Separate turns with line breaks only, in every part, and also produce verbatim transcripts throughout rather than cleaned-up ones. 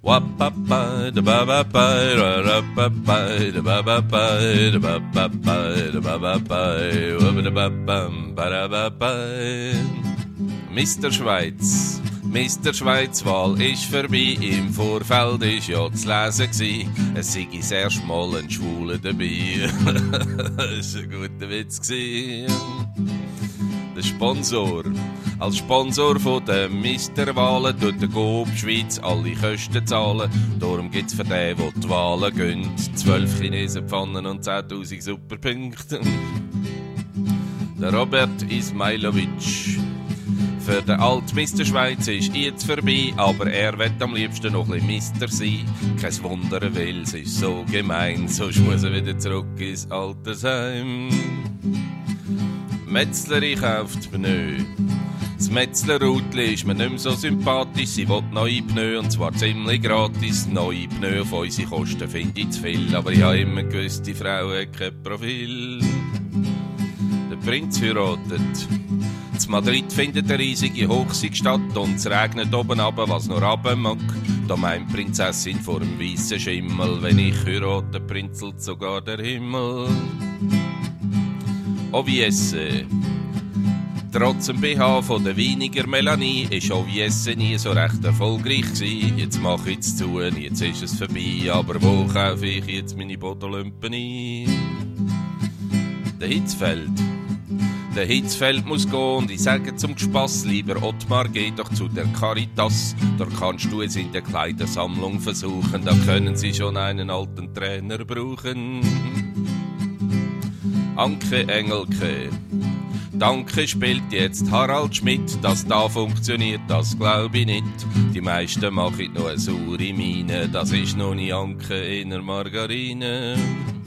Wap-ba-ba, da-ba-ba-ba, ra-ra-ba-ba, da-ba-ba-ba, da-ba-ba-ba, da-ba-ba-ba, wab-da-ba-bam, ba-da-ba-ba. Mister Schweiz, Mister Schweiz-Wahl ist vorbei, im Vorfeld ist ja zu lesen gsi, es sei das erste Mal ein Schwuler dabei. Das war ein guter Witz gsi. Der Sponsor, als Sponsor von den Misterwahlen tut der Coop Schweiz alle Kosten zahlen. Darum gibt's für den, wo die Wahlen gehen, zwölf Chinesenpfannen und zehntausend Superpunkte. Der Robert Ismailovic. Für den alten Mister Schweiz ist jetzt vorbei, aber er wird am liebsten noch ein bisschen Mister sein. Kein Wunder, weil es ist so gemein, sonst muss er wieder zurück ins Altersheim. Metzleri kauft Pneu. Das Metzler-Rutli ist mir nicht mehr so sympathisch. Sie will neue Pneu und zwar ziemlich gratis. Neue Pneu auf unsere Kosten finde ich zu viel, aber ich habe immer gewusst, die Frau hat kein Profil. Der Prinz heiratet. In Madrid findet eine riesige Hochseestadt und es regnet oben runter, was noch runter mag. Da meint die Prinzessin vor dem weißen Schimmel, wenn ich heirate, prinzelt sogar der Himmel. O V S. Trotz dem B H von der weniger Melanie ist O V S nie so recht erfolgreich gewesen. Jetzt mach ich es zu, jetzt ist es vorbei, aber wo kaufe ich jetzt meine Bodenlampen ein? Der Hitzfeld. Der Hitzfeld muss gehen und ich sage zum Gespass, lieber Ottmar, geh doch zu der Caritas. Da kannst du es in der Kleidersammlung versuchen, da können sie schon einen alten Trainer brauchen. Anke Engelke. Danke spielt jetzt Harald Schmidt, dass da funktioniert, das glaub ich nicht. Die meisten machen nur eine saure Miene, das ist noch nie Anke in der Margarine.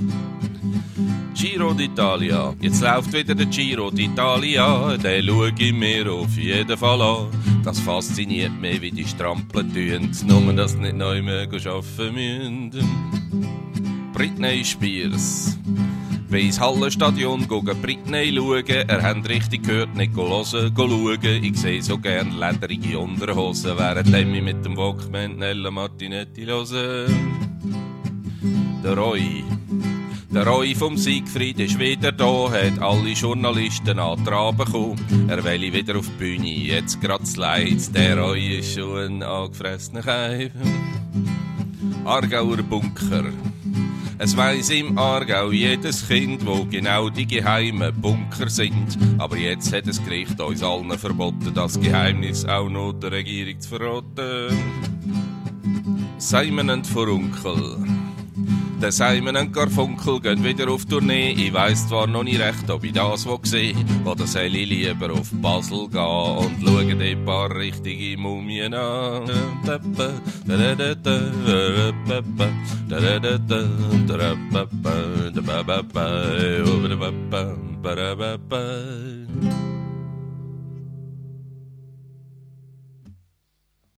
Giro d'Italia, jetzt läuft wieder der Giro d'Italia, den schau ich mir auf jeden Fall an. Das fasziniert mich, wie die Strampeln tun, nur dass nicht neu mehr arbeiten müssen. Britney Spears. Wenn ins Hallenstadion gehen Britney schauen, er hat richtig gehört, nicht hören, schauen. Ich sehe so gern lederige Unterhosen, während ich mit dem Walkman Nella Martinetti höre. Der Roy. Der Roy vom Siegfried ist wieder da, hat alle Journalisten an die Rabe bekommen. Er will wieder auf die Bühne, jetzt grad's leid, der Roy ist schon ein angefressener Keim. Aargauer Bunker. Es weiss im Aargau jedes Kind, wo genau die geheimen Bunker sind. Aber jetzt hat das Gericht uns allen verboten, das Geheimnis auch noch der Regierung zu verraten. Simon und Furunkel. Der Simon und Garfunkel gehen wieder auf Tournee. Ich weiss zwar noch nicht recht, ob ich das wo sehe, oder soll ich lieber auf Basel gehen und schauen die paar richtige Mumien an. Da